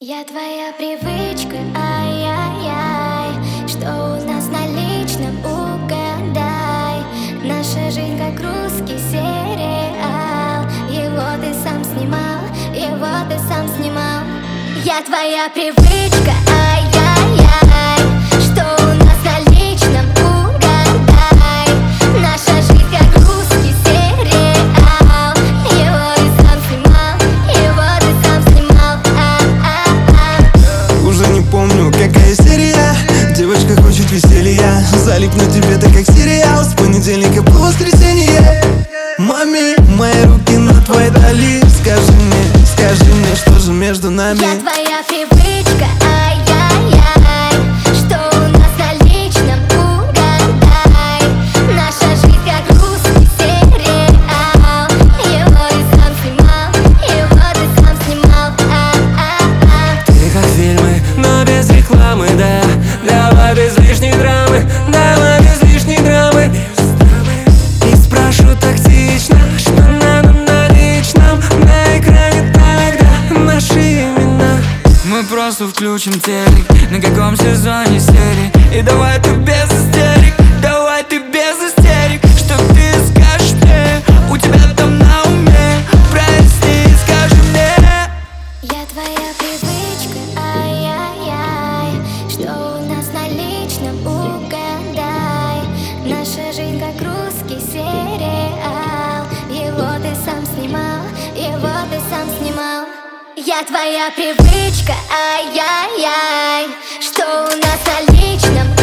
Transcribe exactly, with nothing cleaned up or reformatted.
Я твоя привычка, ай-яй-яй. Что у нас на личном, угадай. Наша жизнь как русский сериал. Его ты сам снимал, его ты сам снимал. Я твоя привычка, ай-яй-яй. Что у нас на личном, угадай. Наша жизнь как русский сериал. Его ты сам снимал, его ты сам снимал. А-а-а. Уже не помню, какая серия. Девочка хочет веселья. Залипну тебе так как сериал. С понедельника по воскресенье. Маме, мои руки на твоей дали. Скажи мне, скажи мне, что же между нами? Я твоя привычка, ай-яй-яй. Что у нас на личном, угадай. Наша жизнь как русский сериал. Его ты сам снимал, его ты сам снимал. А-а-а. Ты как фильмы, но без рекламы, да. Давай без лишней драмы, давай без лишней драмы. И спрошу тактично, что надо на личном. На экране тогда наши имена. Мы просто включим телек, на каком сезоне серии. И давай ты без истерик, давай ты без истерик. Что ты скажешь мне, у тебя там на уме? Прости, скажи мне. Я твоя привычка, ай-яй-яй. Что у нас на личном, угадай. Наша жизнь как русский сериал. Его ты сам снимал, его ты сам снимал. Я твоя привычка, ай-яй-яй. Что у нас на личном,